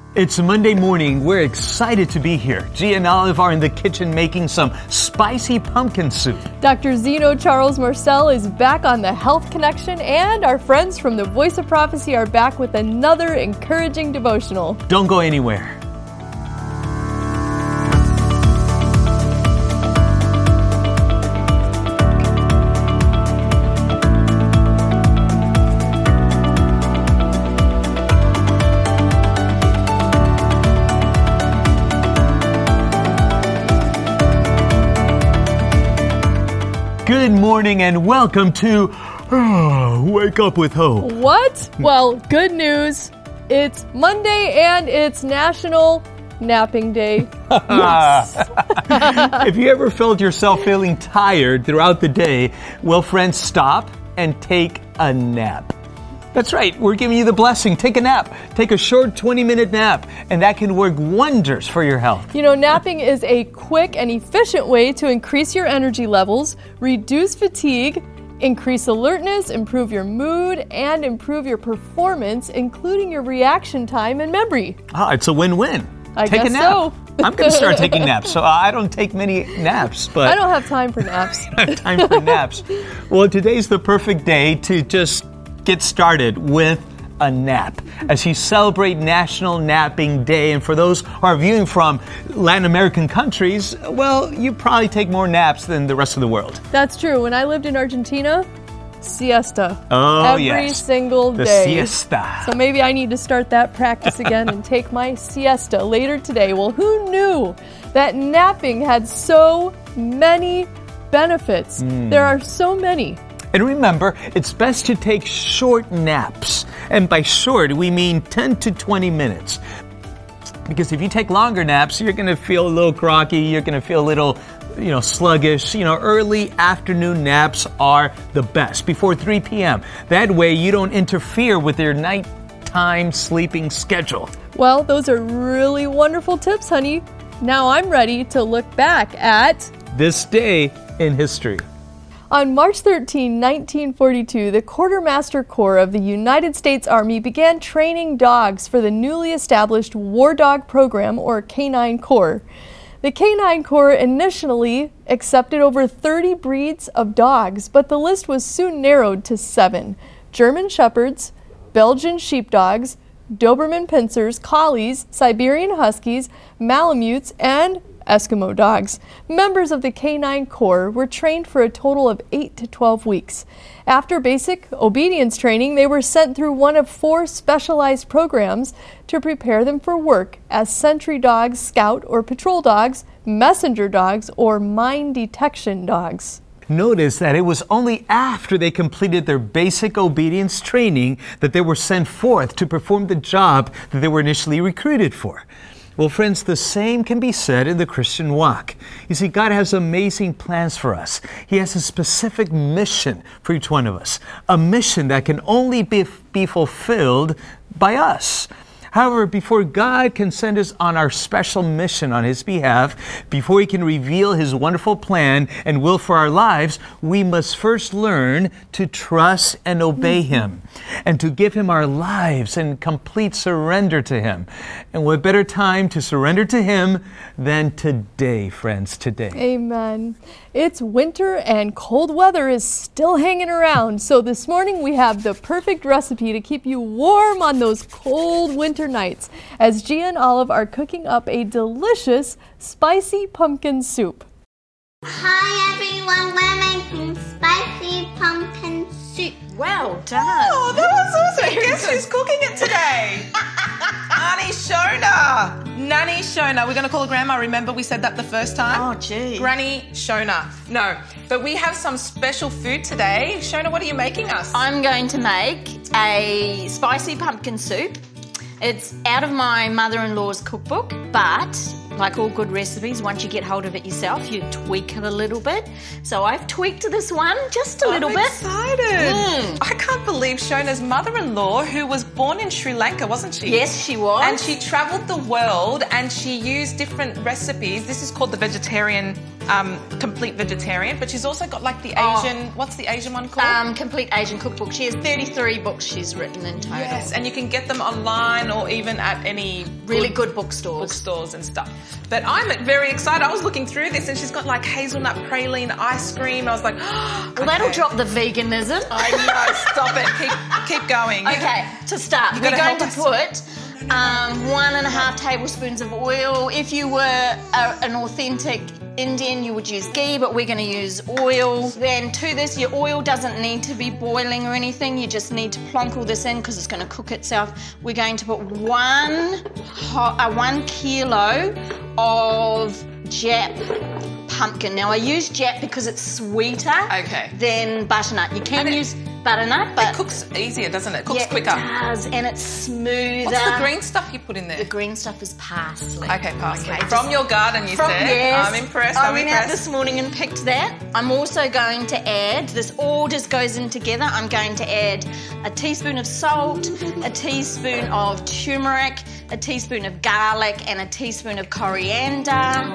It's Monday morning. We're excited to be here. Gia and Olive are in the kitchen making some spicy pumpkin soup. Dr. Zeno Charles Marcel is back on the Health Connection, and our friends from the Voice of Prophecy are back with another encouraging devotional. Don't go anywhere. Good morning and welcome to Wake Up with Hope. What? Well, good news. It's Monday and it's National Napping Day. Yes. If you ever felt yourself feeling tired throughout the day, well, friends, stop and take a nap. That's right. We're giving you the blessing. Take a nap. Take a short 20-minute nap, and that can work wonders for your health. You know, napping is a quick and efficient way to increase your energy levels, reduce fatigue, increase alertness, improve your mood, and improve your performance, including your reaction time and memory. It's a win-win. Take a nap. So. I'm going to start taking naps. So I don't take many naps, but I don't have time for naps. I have time for naps. Well, today's the perfect day to just get started with a nap as you celebrate National Napping Day. And for those who are viewing from Latin American countries, well, you probably take more naps than the rest of the world. That's true. When I lived in Argentina, siesta. Oh, every single the day. Siesta. So maybe I need to start that practice again and take my siesta later today. Well, who knew that napping had so many benefits? There are so many. And remember, it's best to take short naps. And by short, we mean 10 to 20 minutes. Because if you take longer naps, you're going to feel a little groggy, you're going to feel a little, sluggish. Early afternoon naps are the best, before 3 p.m. That way, you don't interfere with your nighttime sleeping schedule. Well, those are really wonderful tips, honey. Now I'm ready to look back at this day in history. On March 13, 1942, the Quartermaster Corps of the United States Army began training dogs for the newly established War Dog Program, or Canine Corps. The Canine Corps initially accepted over 30 breeds of dogs, but the list was soon narrowed to 7: German Shepherds, Belgian Sheepdogs, Doberman Pinschers, Collies, Siberian Huskies, Malamutes, and Eskimo dogs. Members of the Canine Corps were trained for a total of 8 to 12 weeks. After basic obedience training, they were sent through one of 4 specialized programs to prepare them for work as sentry dogs, scout or patrol dogs, messenger dogs, or mine detection dogs. Notice that it was only after they completed their basic obedience training that they were sent forth to perform the job that they were initially recruited for. Well, friends, the same can be said in the Christian walk. You see, God has amazing plans for us. He has a specific mission for each one of us, a mission that can only be fulfilled by us. However, before God can send us on our special mission on His behalf, before He can reveal His wonderful plan and will for our lives, we must first learn to trust and obey Him and to give Him our lives in complete surrender to Him. And what better time to surrender to Him than today, friends, today. Amen. It's winter and cold weather is still hanging around. So this morning we have the perfect recipe to keep you warm on those cold winter nights as Gia and Olive are cooking up a delicious spicy pumpkin soup. Hi everyone, we're making spicy pumpkin soup. Well done. Oh, that was awesome. Guess who's cooking it today? Auntie Shona. Nanny Shona. We're going to call her Grandma. Remember we said that the first time? Oh, gee. Granny Shona. No, but we have some special food today. Shona, what are you making us? I'm going to make a spicy pumpkin soup. It's out of my mother-in-law's cookbook, but like all good recipes, once you get hold of it yourself, you tweak it a little bit. So I've tweaked this one just a little bit. I'm excited. I can't believe Shona's mother-in-law, who was born in Sri Lanka, wasn't she? Yes, she was. And she travelled the world and she used different recipes. This is called the vegetarian, complete vegetarian, but she's also got like the Asian, what's the Asian one called? Complete Asian Cookbook. She has 33 books she's written in total. Yes, and you can get them online. online or even at any Really good bookstores. bookstores and stuff. But I'm very excited. I was looking through this and she's got like hazelnut praline ice cream. I was like, Well, that'll drop the veganism. I know, stop it. Keep going. Okay, to start, we're gotta going to help put 1.5 tablespoons of oil. If you were an authentic Indian, you would use ghee, but we're going to use oil. Then to this, your oil doesn't need to be boiling or anything. You just need to plonk all this in because it's going to cook itself. We're going to put 1 kilo of Jap pumpkin. Now, I use Jap because it's sweeter than butternut. You can use butternut, but it cooks easier, doesn't it? It cooks yeah, quicker. It does, and it's smoother. What's the green stuff you put in there? The green stuff is parsley. Okay, parsley. Okay, From your garden, you said. Yes. I'm impressed. I went out this morning and picked that. I'm also going to add, this all just goes in together, I'm going to add a teaspoon of salt, a teaspoon of turmeric, a teaspoon of garlic, and a teaspoon of coriander.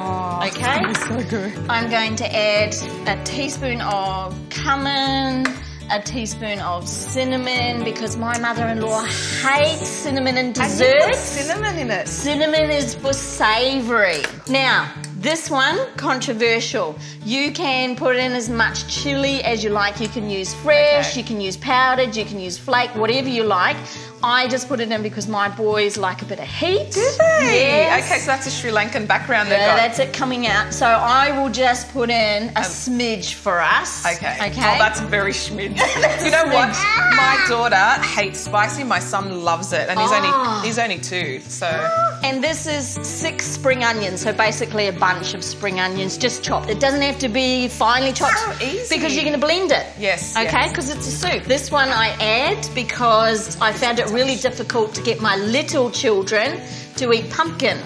Okay? So good. I'm going to add a teaspoon of cumin, a teaspoon of cinnamon, because my mother-in-law hates cinnamon in And you put desserts. cinnamon in it. Cinnamon is for savoury. Now, this one, controversial. You can put in as much chili as you like. You can use fresh, you can use powdered, you can use flake, whatever you like. I just put it in because my boys like a bit of heat. Do they? Yes. Okay, so that's a Sri Lankan background they've Yeah, got. that's it coming out. So I will just put in a smidge for us. Okay. Okay. Oh, that's very schmidge. You know what? My daughter hates spicy. My son loves it, and he's only 2. So. And this is 6 spring onions, so basically a bunch of spring onions just chopped. It doesn't have to be finely chopped So easy. because you're going to blend it. Yes, Okay, yes. because it's a soup. This one I add because I found it really difficult to get my little children to eat pumpkin.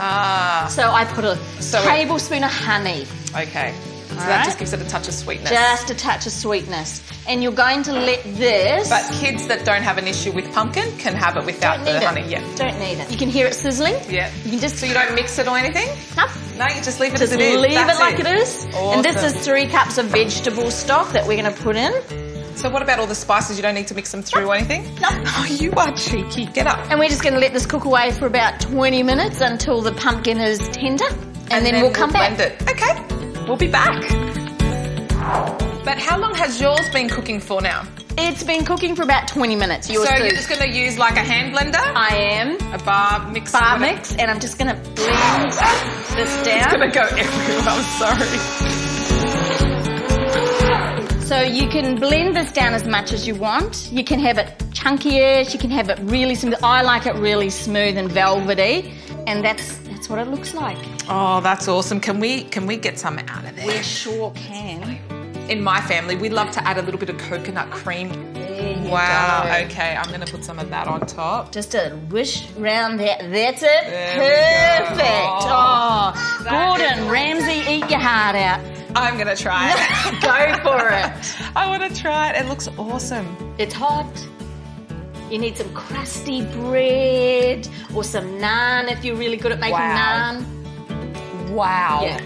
So I put a tablespoon of honey. Okay. So that Alright. just gives it a touch of sweetness. Just a touch of sweetness. And you're going to let this... But kids that don't have an issue with pumpkin can have it without don't the need honey. it. Yeah. Don't need it. You can hear it sizzling. Yeah. You can just... So you don't mix it or anything? Nope. No, you just leave it Just as it is. leave That's it like it is. And this Awesome. is 3 cups of vegetable stock that we're going to put in. So what about all the spices? You don't need to mix them through or anything? Nope. Oh, you are cheeky. Get up. And we're just going to let this cook away for about 20 minutes until the pumpkin is tender. And then we'll come back. blend it. Okay. We'll be back. But how long has yours been cooking for now? It's been cooking for about 20 minutes. Yours So too. you're just going to use like a hand blender? I am. A bar mix? Bar whatever. mix. And I'm just going to blend this It's down. going to go everywhere. I'm sorry. So you can blend this down as much as you want. You can have it chunkier. You can have it really smooth. I like it really smooth and velvety. And that's what it looks like. Oh, that's awesome. Can we get some out of there? We sure can. In my family, we love to add a little bit of coconut cream. There you Wow. go. Okay, I'm going to put some of that on top. Just a wish round there. That's it. There we go. Perfect. Oh, Oh, that Gordon is Ramsay, eat your heart out. I'm going to try it. Go for it. I want to try it. It looks awesome. It's hot. You need some crusty bread or some naan if you're really good at making Wow. naan. Wow. Yeah.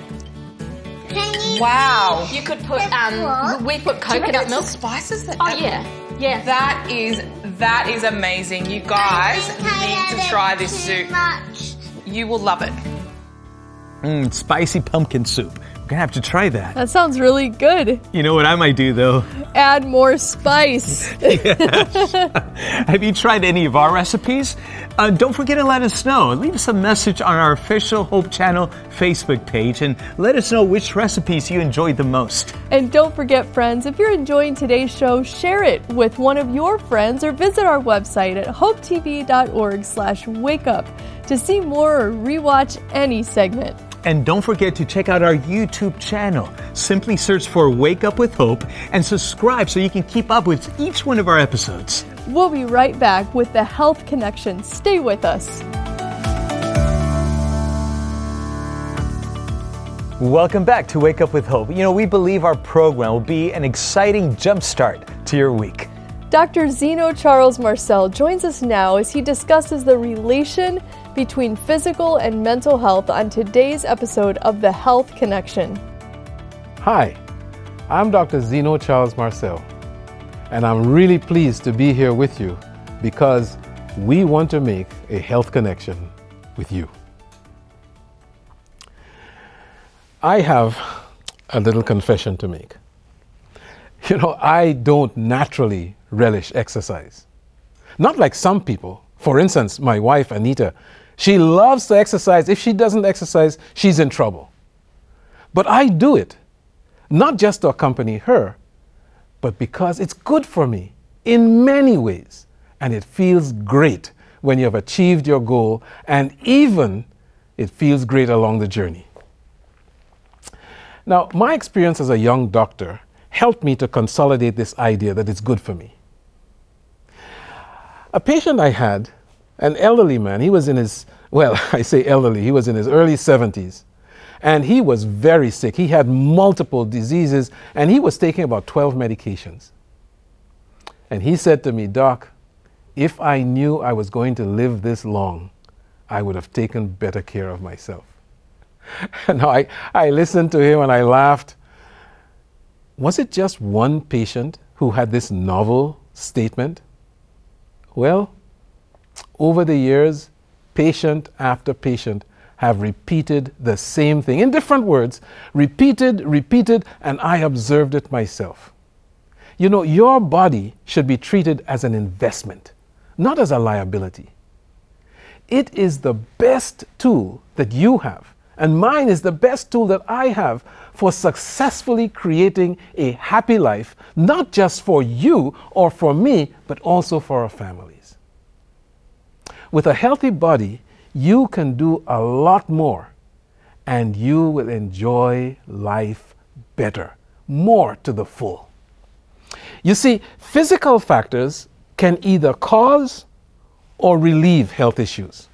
Wow. You could put what? we put Do you reckon coconut it's milk. the spices that? Oh yeah. Yeah. That is amazing. You guys need to try this soup. Much. You will love it. Spicy pumpkin soup. We're gonna have to try that. That sounds really good. You know what I might do though? Add more spice. Have you tried any of our recipes? Don't forget to let us know. Leave us a message on our official Hope Channel Facebook page and let us know which recipes you enjoyed the most. And don't forget, friends, if you're enjoying today's show, share it with one of your friends or visit our website at hopetv.org/wakeup to see more or rewatch any segment. And don't forget to check out our YouTube channel. Simply search for Wake Up with Hope and subscribe so you can keep up with each one of our episodes. We'll be right back with the Health Connection. Stay with us. Welcome back to Wake Up with Hope. You know, we believe our program will be an exciting jumpstart to your week. Dr. Zeno Charles Marcel joins us now as he discusses the relation between physical and mental health on today's episode of The Health Connection. Hi, I'm Dr. Zeno Charles Marcel, and I'm really pleased to be here with you because we want to make a health connection with you. I have a little confession to make. You know, I don't naturally relish exercise. Not like some people. For instance, my wife, Anita, she loves to exercise. If she doesn't exercise, she's in trouble. But I do it, not just to accompany her, but because it's good for me in many ways. And it feels great when you have achieved your goal, and even it feels great along the journey. Now, my experience as a young doctor helped me to consolidate this idea that it's good for me. A patient I had, an elderly man, he was in his, well, I say elderly, he was in his early 70s. And he was very sick. He had multiple diseases, and he was taking about 12 medications. And he said to me, "Doc, if I knew I was going to live this long, I would have taken better care of myself." And I listened to him and I laughed. Was it just one patient who had this novel statement? Well, over the years, patient after patient have repeated the same thing in different words, repeated, and I observed it myself. You know, your body should be treated as an investment, not as a liability. It is the best tool that you have, and mine is the best tool that I have for successfully creating a happy life, not just for you or for me, but also for our families. With a healthy body, you can do a lot more, and you will enjoy life better, more to the full. You see, physical factors can either cause or relieve health issues.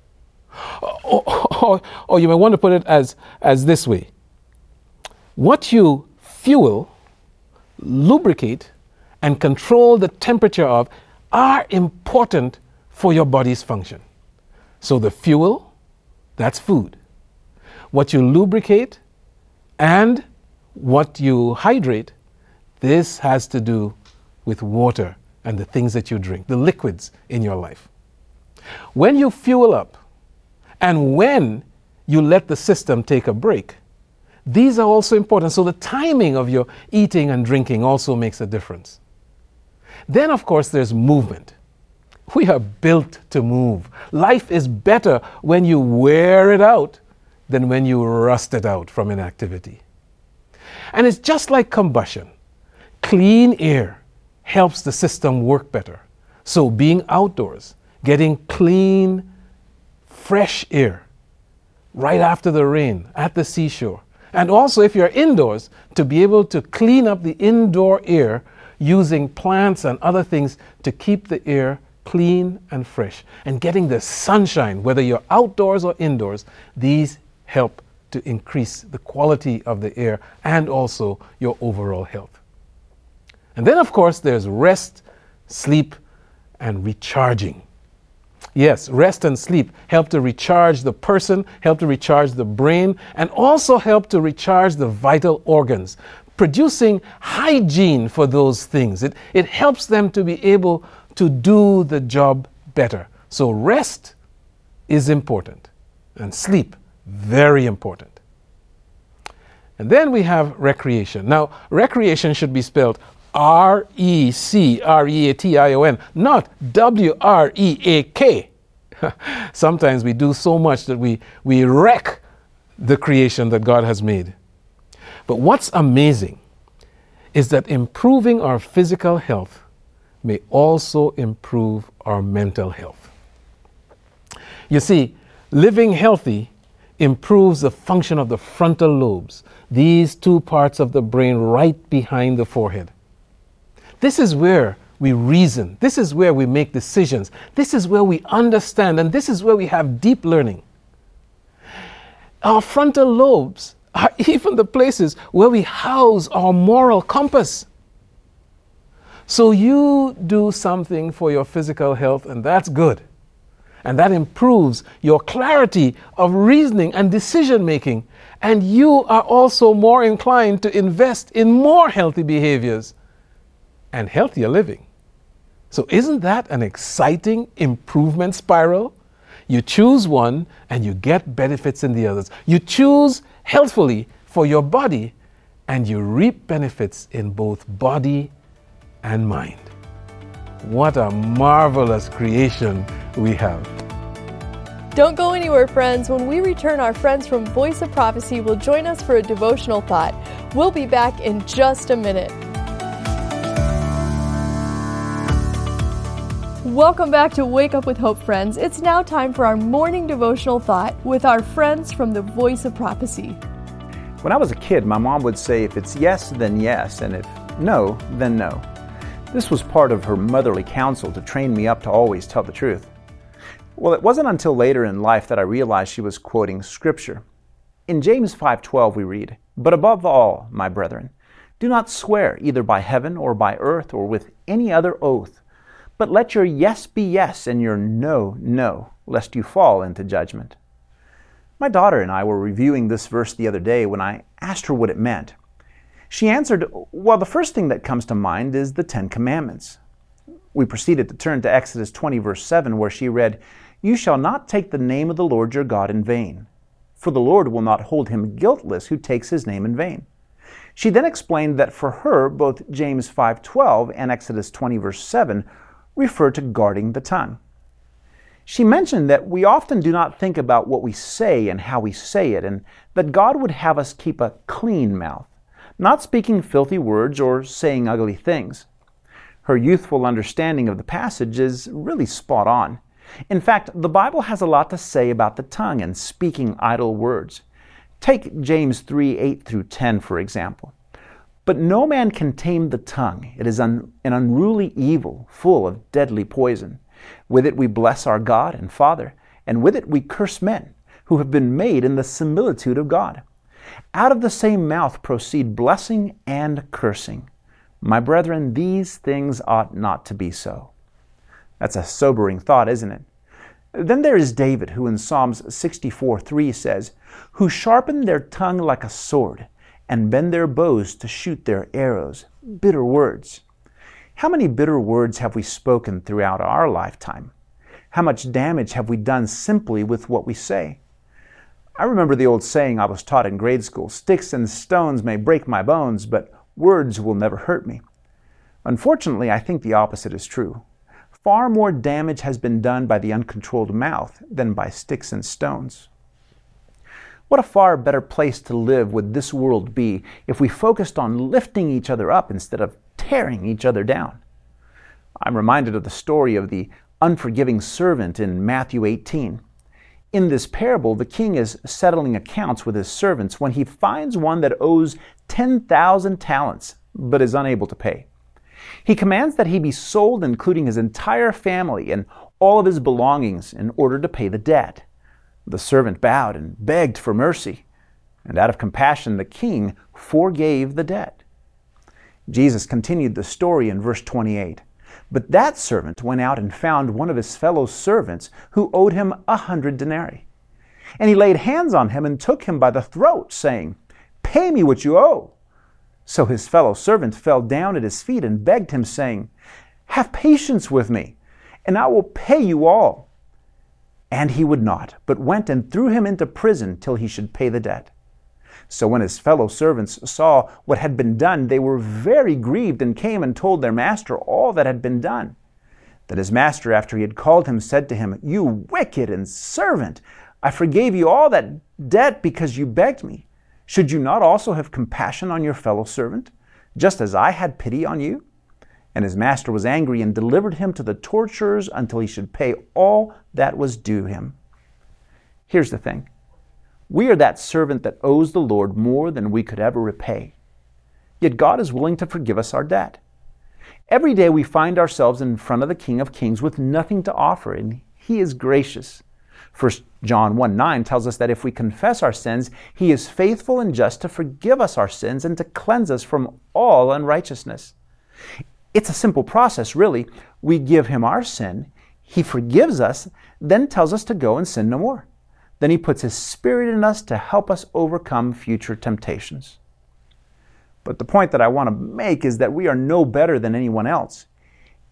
Or you may want to put it as this way. What you fuel, lubricate, and control the temperature of are important for your body's function. So the fuel, that's food. What you lubricate and what you hydrate, this has to do with water and the things that you drink, the liquids in your life. When you fuel up and when you let the system take a break, these are also important. So the timing of your eating and drinking also makes a difference. Then, of course, there's movement. We are built to move. Life is better when you wear it out than when you rust it out from inactivity. And it's just like combustion. Clean air helps the system work better. So being outdoors, getting clean, fresh air right after the rain at the seashore. And also if you're indoors, to be able to clean up the indoor air using plants and other things to keep the air clean and fresh. And getting the sunshine, whether you're outdoors or indoors, these help to increase the quality of the air and also your overall health. And then, of course, there's rest, sleep, and recharging. Yes, rest and sleep help to recharge the person, help to recharge the brain, and also help to recharge the vital organs, producing hygiene for those things. It helps them to be able to do the job better. So rest is important, and sleep, very important. And then we have recreation. Now, recreation should be spelled R-E-C-R-E-A-T-I-O-N, not W-R-E-A-K. Sometimes we do so much that we wreck the creation that God has made. But what's amazing is that improving our physical health may also improve our mental health. You see, living healthy improves the function of the frontal lobes, these two parts of the brain right behind the forehead. This is where we reason. This is where we make decisions. This is where we understand, and this is where we have deep learning. Our frontal lobes are even the places where we house our moral compass. So you do something for your physical health, and that's good. And that improves your clarity of reasoning and decision making. And you are also more inclined to invest in more healthy behaviors and healthier living. So isn't that an exciting improvement spiral? You choose one and you get benefits in the others. You choose healthfully for your body and you reap benefits in both body and mind. What a marvelous creation we have. Don't go anywhere, friends. When we return, our friends from Voice of Prophecy will join us for a devotional thought. We'll be back in just a minute. Welcome back to Wake Up with Hope, friends. It's now time for our morning devotional thought with our friends from the Voice of Prophecy. When I was a kid, my mom would say, if it's yes, then yes, and if no, then no. This was part of her motherly counsel to train me up to always tell the truth. Well, it wasn't until later in life that I realized she was quoting Scripture. In James 5:12 we read, "But above all, my brethren, do not swear either by heaven or by earth or with any other oath, but let your yes be yes and your no, no, lest you fall into judgment." My daughter and I were reviewing this verse the other day when I asked her what it meant. She answered, "Well, the first thing that comes to mind is the Ten Commandments." We proceeded to turn to Exodus 20, verse 7, where she read, "You shall not take the name of the Lord your God in vain, for the Lord will not hold him guiltless who takes his name in vain." She then explained that for her, both James 5:12 and Exodus 20, verse 7 refer to guarding the tongue. She mentioned that we often do not think about what we say and how we say it, and that God would have us keep a clean mouth, not speaking filthy words or saying ugly things. Her youthful understanding of the passage is really spot on. In fact, the Bible has a lot to say about the tongue and speaking idle words. Take James 3:8 through 10, for example. "But no man can tame the tongue. It is an unruly evil, full of deadly poison. With it we bless our God and Father, and with it we curse men, who have been made in the similitude of God. Out of the same mouth proceed blessing and cursing. My brethren, these things ought not to be so." That's a sobering thought, isn't it? Then there is David, who in Psalms 64:3 says, "Who sharpen their tongue like a sword, and bend their bows to shoot their arrows." Bitter words. How many bitter words have we spoken throughout our lifetime? How much damage have we done simply with what we say? I remember the old saying I was taught in grade school, "Sticks and stones may break my bones, but words will never hurt me." Unfortunately, I think the opposite is true. Far more damage has been done by the uncontrolled mouth than by sticks and stones. What a far better place to live would this world be if we focused on lifting each other up instead of tearing each other down. I'm reminded of the story of the unforgiving servant in Matthew 18. In this parable, the king is settling accounts with his servants when he finds one that owes 10,000 talents but is unable to pay. He commands that he be sold, including his entire family and all of his belongings, in order to pay the debt. The servant bowed and begged for mercy, and out of compassion the king forgave the debt. Jesus continued the story in verse 28. "But that servant went out and found one of his fellow servants who owed him 100 denarii. And he laid hands on him and took him by the throat, saying, 'Pay me what you owe.' So his fellow servant fell down at his feet and begged him, saying, 'Have patience with me, and I will pay you all.' And he would not, but went and threw him into prison till he should pay the debt. So when his fellow servants saw what had been done, they were very grieved and came and told their master all that had been done. Then his master, after he had called him, said to him, 'You wicked and servant, I forgave you all that debt because you begged me. Should you not also have compassion on your fellow servant, just as I had pity on you?' And his master was angry and delivered him to the torturers until he should pay all that was due him." Here's the thing. We are that servant that owes the Lord more than we could ever repay. Yet God is willing to forgive us our debt. Every day we find ourselves in front of the King of Kings with nothing to offer, and He is gracious. 1 John 1:9 tells us that if we confess our sins, He is faithful and just to forgive us our sins and to cleanse us from all unrighteousness. It's a simple process, really. We give Him our sin, He forgives us, then tells us to go and sin no more. Then He puts His Spirit in us to help us overcome future temptations. But the point that I want to make is that we are no better than anyone else.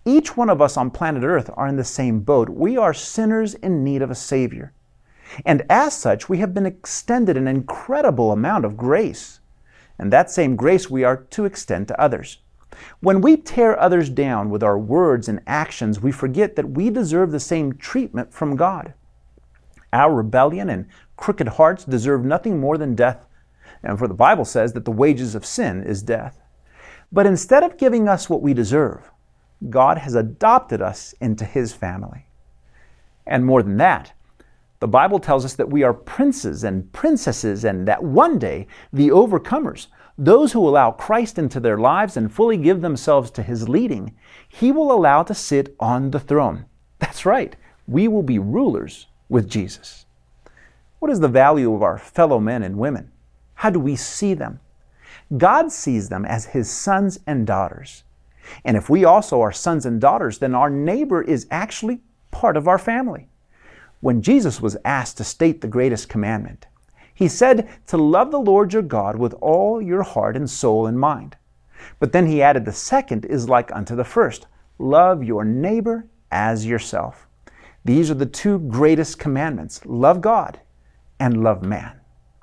Each one of us on planet Earth are in the same boat. We are sinners in need of a Savior. And as such, we have been extended an incredible amount of grace. And that same grace we are to extend to others. When we tear others down with our words and actions, we forget that we deserve the same treatment from God. Our rebellion and crooked hearts deserve nothing more than death. And for the Bible says that the wages of sin is death. But instead of giving us what we deserve, God has adopted us into His family. And more than that, the Bible tells us that we are princes and princesses, and that one day the overcomers, those who allow Christ into their lives and fully give themselves to His leading, He will allow to sit on the throne. That's right, we will be rulers with Jesus. What is the value of our fellow men and women? How do we see them? God sees them as His sons and daughters. And if we also are sons and daughters, then our neighbor is actually part of our family. When Jesus was asked to state the greatest commandment, He said to love the Lord your God with all your heart and soul and mind. But then He added the second is like unto the first, love your neighbor as yourself. These are the two greatest commandments, love God and love man.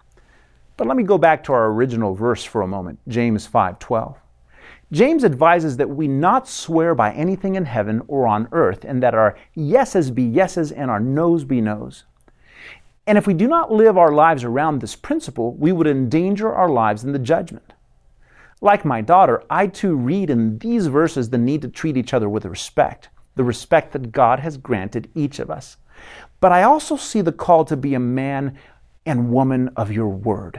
But let me go back to our original verse for a moment, James 5:12. James advises that we not swear by anything in heaven or on earth, and that our yeses be yeses and our noes be noes. And if we do not live our lives around this principle, we would endanger our lives in the judgment. Like my daughter, I too read in these verses the need to treat each other with respect, the respect that God has granted each of us. But I also see the call to be a man and woman of your word.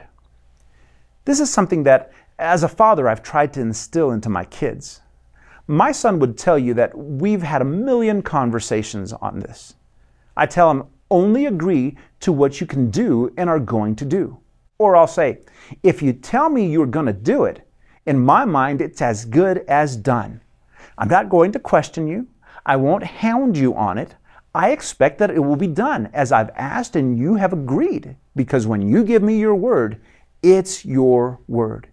This is something that, as a father, I've tried to instill into my kids. My son would tell you that we've had a million conversations on this. I tell him, only agree to what you can do and are going to do. Or I'll say, if you tell me you're going to do it, in my mind, it's as good as done. I'm not going to question you. I won't hound you on it. I expect that it will be done as I've asked and you have agreed, because when you give me your word, it's your word.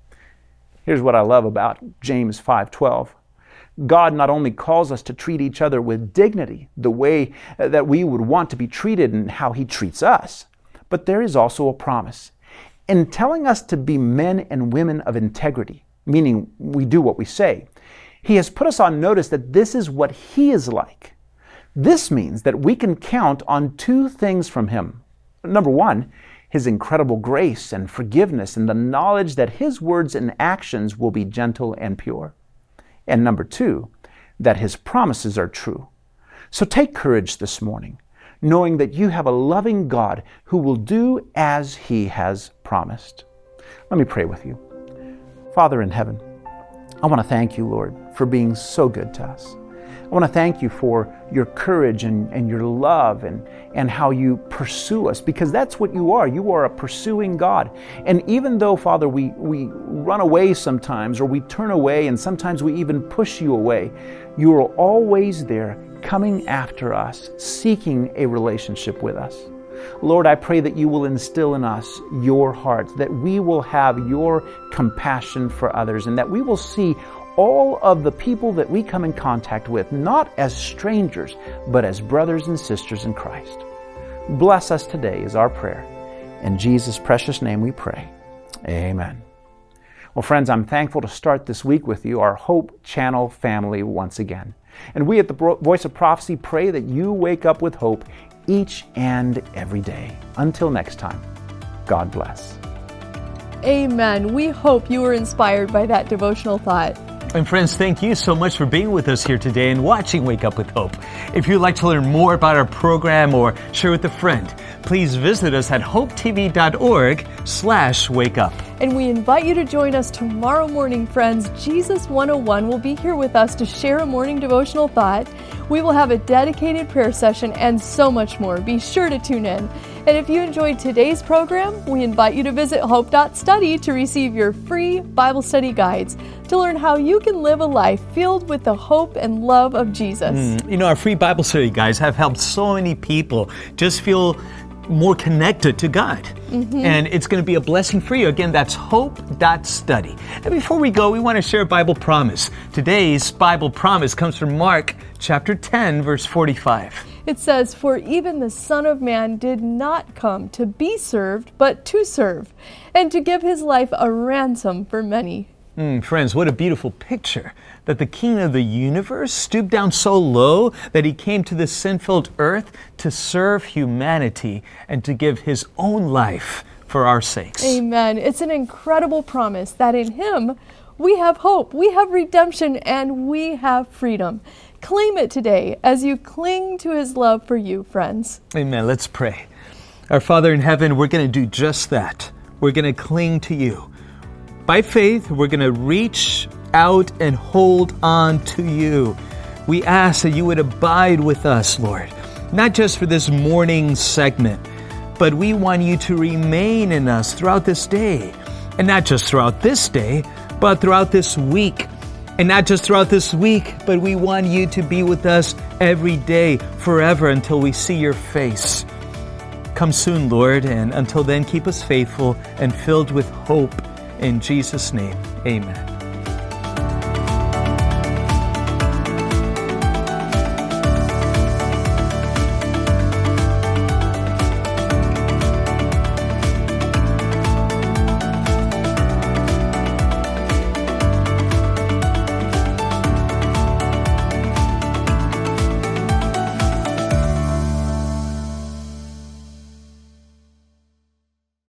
Here's what I love about James 5:12. God not only calls us to treat each other with dignity, the way that we would want to be treated and how He treats us, but there is also a promise. In telling us to be men and women of integrity, meaning we do what we say, He has put us on notice that this is what He is like. This means that we can count on two things from Him. Number one, His incredible grace and forgiveness and the knowledge that His words and actions will be gentle and pure. And number two, that His promises are true. So take courage this morning, knowing that you have a loving God who will do as He has promised. Let me pray with you. Father in heaven, I want to thank you, Lord, for being so good to us. I want to thank you for your courage and your love and how you pursue us, because that's what you are. You are a pursuing God. And even though, Father, we run away sometimes, or we turn away, and sometimes we even push you away, you are always there coming after us, seeking a relationship with us. Lord, I pray that you will instill in us your heart, that we will have your compassion for others, and that we will see all of the people that we come in contact with, not as strangers, but as brothers and sisters in Christ. Bless us today is our prayer. In Jesus' precious name we pray. Amen. Well, friends, I'm thankful to start this week with you, our Hope Channel family, once again. And we at the Voice of Prophecy pray that you wake up with hope each and every day. Until next time, God bless. Amen. We hope you were inspired by that devotional thought. And friends, thank you so much for being with us here today and watching Wake Up with Hope. If you'd like to learn more about our program or share with a friend, please visit us at hopetv.org/wakeup. And we invite you to join us tomorrow morning, friends. Jesus 101 will be here with us to share a morning devotional thought. We will have a dedicated prayer session and so much more. Be sure to tune in. And if you enjoyed today's program, we invite you to visit hope.study to receive your free Bible study guides to learn how you can live a life filled with the hope and love of Jesus. Our free Bible study guides have helped so many people just feel more connected to God. And it's going to be a blessing for you. Again, that's hope.study. And before we go, we want to share a Bible promise. Today's Bible promise comes from Mark chapter 10, verse 45. It says, "For even the Son of Man did not come to be served, but to serve, and to give his life a ransom for many." Friends, what a beautiful picture that the King of the universe stooped down so low that he came to this sin-filled earth to serve humanity and to give his own life for our sakes. Amen. It's an incredible promise that in him we have hope, we have redemption, and we have freedom. Claim it today as you cling to his love for you, friends. Amen. Let's pray. Our Father in heaven, we're going to do just that. We're going to cling to you. By faith, we're going to reach out and hold on to you. We ask that you would abide with us, Lord, not just for this morning segment, but we want you to remain in us throughout this day. And not just throughout this day, but throughout this week. And not just throughout this week, but we want you to be with us every day, forever, until we see your face. Come soon, Lord, and until then, keep us faithful and filled with hope. In Jesus' name, amen.